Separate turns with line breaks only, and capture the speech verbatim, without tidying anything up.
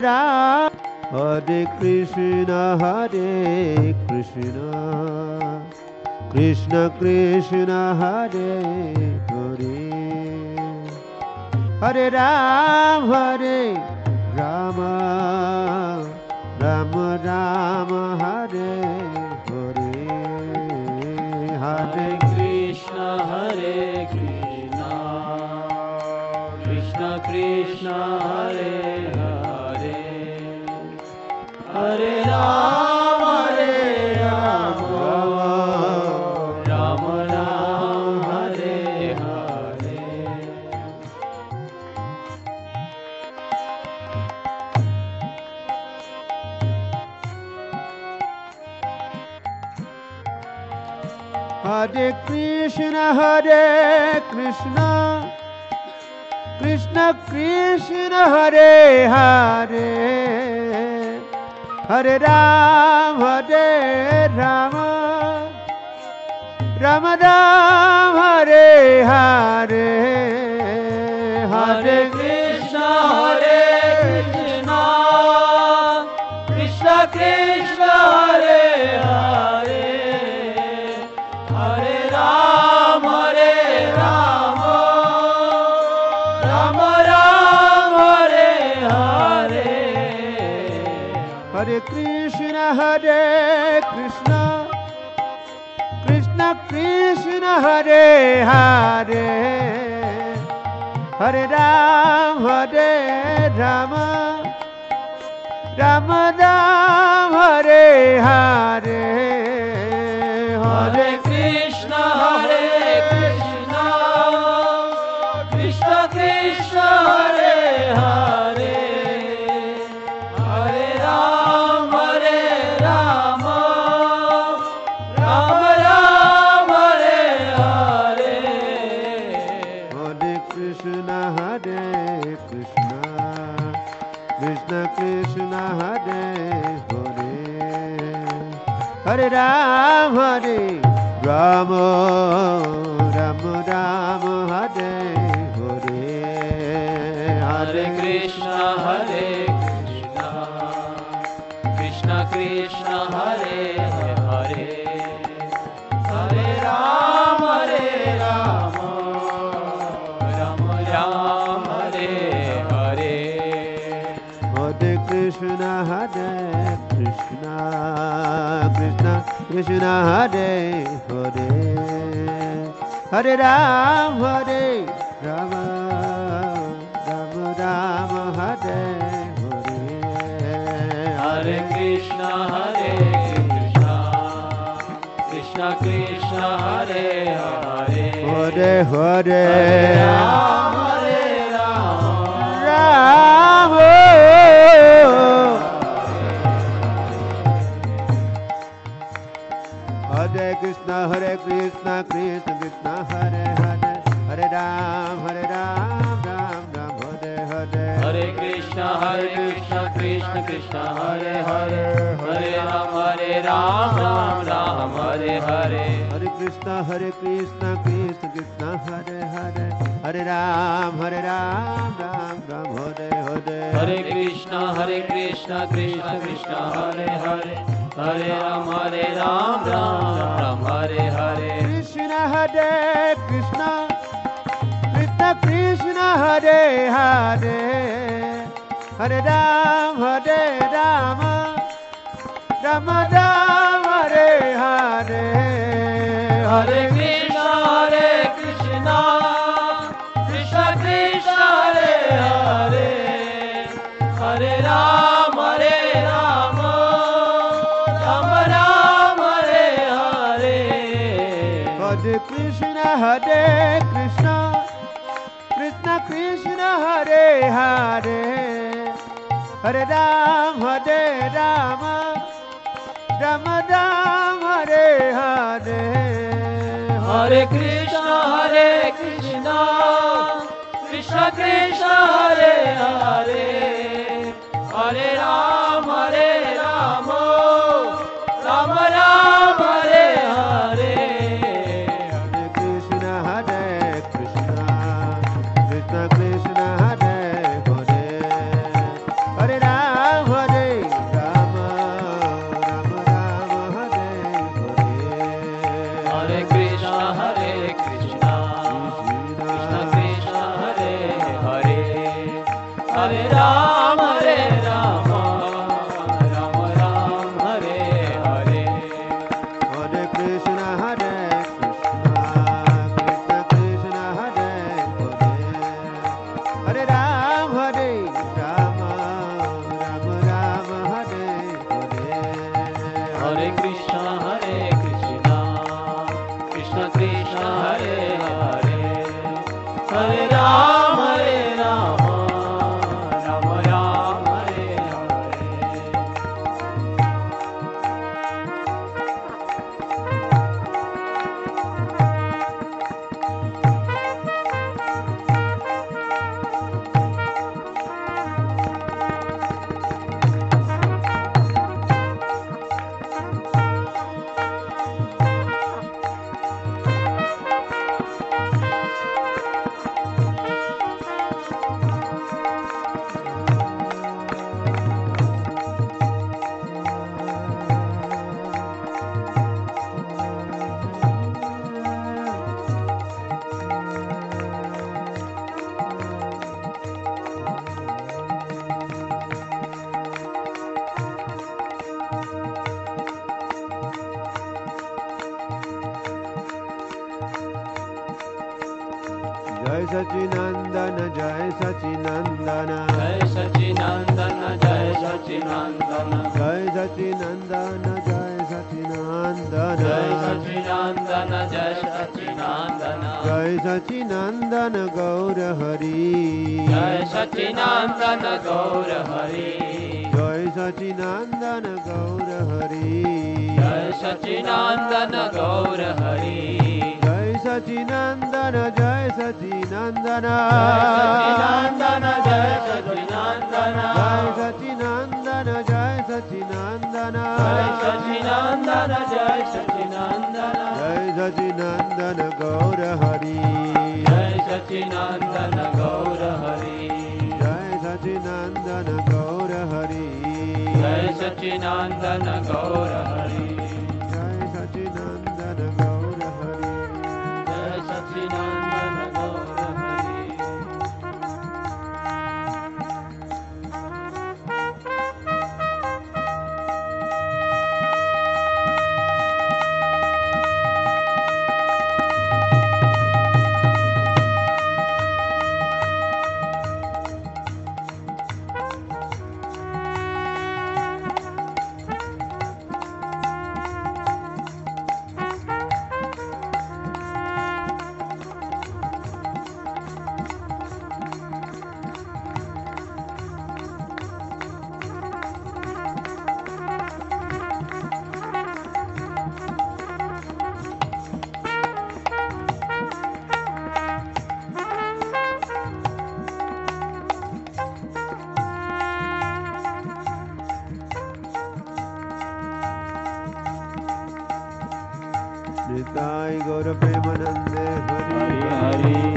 Ram, Hare Krishna, Hare Krishna, Krishna Krishna, Hare Hare, Hare Ram, Hare Rama, Rama Rama, Hare Hare, Hare
Krishna, Hare Krishna, Krishna Krishna, Hare Hare, Hare Rama, Hare Rama, Rama Rama, Hare Hare.
Hare Krishna, Hare Krishna, Krishna Krishna, Hare Hare, Hare Ram, Hare Rama, Rama Ram, Hare Hare,
Hare Krishna, Hare Krishna, Krishna Krishna, Hare Hare, Hare Ram, Hare Rama, Rama Ram, Hare Hare.
Hare Krishna, Hare Krishna, Krishna Krishna, Hare Hare, Hare Ram, Hare Rama, Rama Ram, Hare Hare,
Hare Krishna, Hare Krishna, Krishna Krishna, Hare Hare, Hare Ram, Hare Rama, Rama Ram, Hare Hare.
Hare Krishna, Hare Krishna, Krishna Krishna, Hare Hare, Hare Ram, Hare Rama, Rama Rama, Hare Hare,
Hare Krishna, Hare Krishna, Krishna Krishna, Hare Hare, Hare Ram, Hare Rama, Rama Ram, Hare Hare.
Hare Krishna, Hare Krishna, Krishna Krishna, Hare Hare, Hare Ram, Hare Rama, Rama Rama, Hare Hare,
Hare Krishna, Hare Krishna, Krishna Krishna, Hare Hare,
Hare Hare,
Ram, Hare Ram,
Rama. Hare Krishna, Hare Krishna, Krishna Krishna, Hare Hare, Hare Ram, Hare Ram, Ram Ram, Hare Hare.
Hare Krishna, Hare Krishna, Krishna Krishna, Hare Hare, Hare Ram, Hare Ram, Ram Ram, Hare Hare.
Hare Krishna, Hare Krishna, Krishna Krishna, Hare Hare, Hare Ram, Hare Ram, Ram Ram, Hare Hare.
Hare Krishna, Hare Krishna, Krishna Krishna, Hare Hare, Hare Ram, Hare Ram, Ram Ram, Hare Hare.
Krishna, Hare Krishna, Krishna Krishna, Hare Hare, Hare Ram, Hare Rama, Rama Ram, Hare Hare.
Hare Krishna, Hare Krishna, Krishna Krishna, Hare Hare, Hare Ram, Hare Rama, Rama Ram, Hare Hare.
Hare Krishna, Hare Krishna, Krishna Krishna, Hare Hare, Hare Ram, Hare Rama, Rama Ram, Hare Hare.
Hare Krishna, Hare Krishna, Krishna Krishna, Hare Hare, Hare Ram, Hare Rama, Rama Ram, Hare Hare.
Hare Krishna, Hare Krishna, Krishna Krishna, Hare Hare, Hare Ram. Jai Sachinandan Jai Sachinandan
Jai Sachinandan Jai Sachinandan
Jai Sachinandan Jai Sachinandan
Jai Sachinandan Jai Sachinandan
Jai Sachinandan Gaur Hari
Jai Sachinandan Gaur Hari
Jai Sachinandan Gaur Hari
Jai Sachinandan Gaur Hari
Jai Sachinandan Jai Sachinandan
Sachinandan Jai Sachinandan
Jai Sachinandan Jai Sachinandan
Jai Sachinandan Jai Sachinandan
Jai Sachinandan Gaur Hari
Jai Sachinandan Gaur Hari
Jai Sachinandan Gaur Hari
Jai Sachinandan Gaur Hari
Jai Sachinandan Gaur Hari
Jai Sachinandan Gaur Hari
Nitai Gaur Premanande Hari
Hari Hari